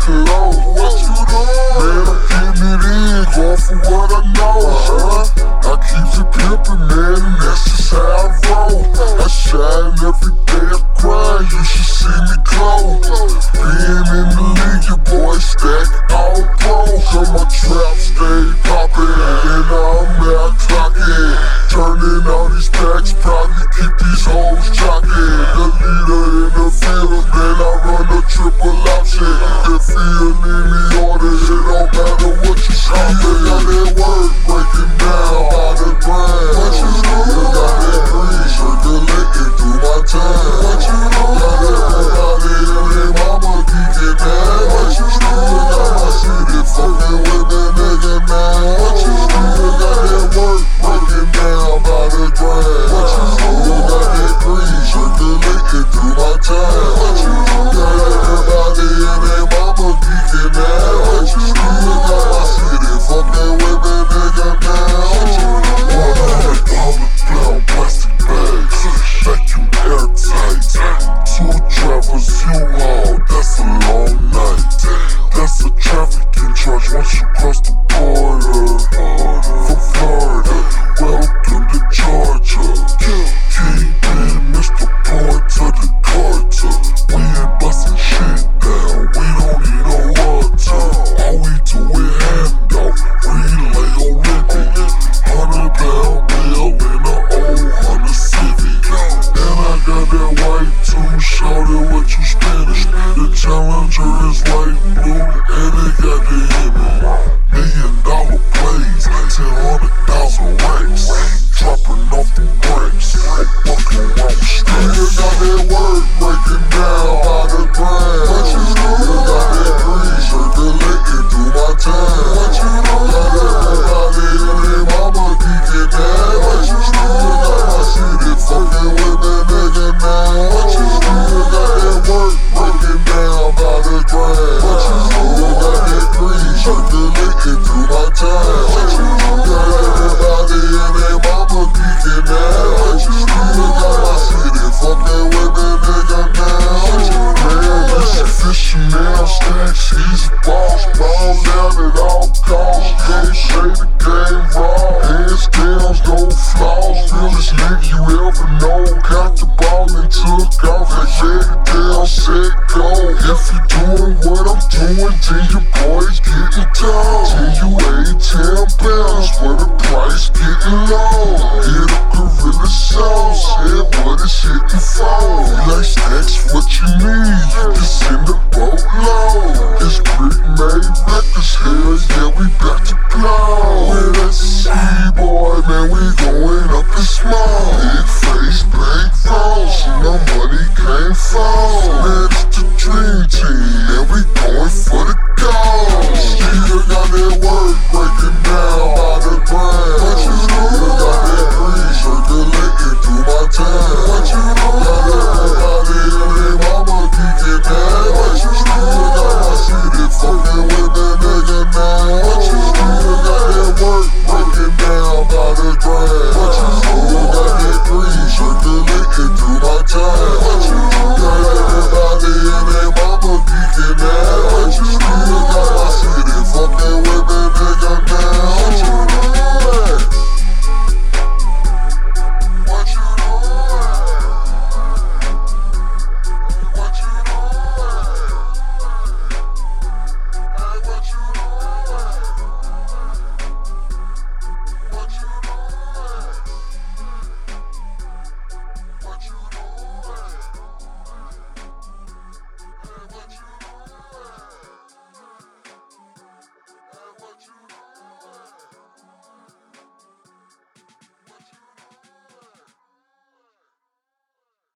low. What you doing? Man, I'm getting it in, going for what I know. I keep it pimpin', man, and that's just how I roll. I shine every day, I grind, you should see me glow. Being in the league, your boy stack all pro. Cause my trap stay poppin', and I'm out clockin'. Turning all these packs, probably keep these hoes jockin'. The leader in the field, man, I run the triple option. If feel any order, it don't matter what you see. Got that work breaking down by the grind. What you do? Got that green circulating through my time. What you do? Got everybody and their mama geeking down. What you do? Got my city fucking with the nigga now. What you do? Got that work breaking down by the grind. What you do? Got that green circulating through my time. What you do? Got everybody and their mama geeking now. What you do? Got my city fucking with the nigga now. What you do? 100 plastic bags, vacuum airtight. 2 drivers U-Haul, that's a long night. That's a trafficking charge once you cross the border. From Florida, welcome to Georgia. Keeping Mr. Porter to Carter. We ain't bustin' shit down, we don't need no water. All we do is handout, relay on Ribbit. 100-pound bill in a old Honda Civic. And I got that white too, shouted what you spinning. The Challenger is light blue and it got the image. $1 million plays, 10,000 racks. Dropping off the brakes, I'm fucking wrong straight. You got that work breaking down by the grind. What you do? You got that green circulating through my time. What you do? Got everybody and their mama geeking down. What you do? Got my city fucking with the nigga now. What you do? Got that work breaking down by the grind. What you do? Got that green circulating through my time. What you do? Got everybody and their mama geeking now. What you do? Got my city fucking with the nigga now. Man, this a fisherman stacks, he's a boss. Ball down at all costs, can't say the game raw. Hands down, no flaws, realest nigga you ever know. Got the ball and took off, like let it down, set, go. If you doing what I'm doing, then your boy's getting tall. Then you ate 10 pounds, where the price getting low. Hit a gorilla sauce, said what it's hitting for. You like stacks, what you need, you can send a boatload. It's Brick Made Records, hell yeah, we back to blow. With that C-boy, man, we going up in small. Big face, big rolls, no money can't fall. Man, it's the dream team, and we going for the gold. Still got that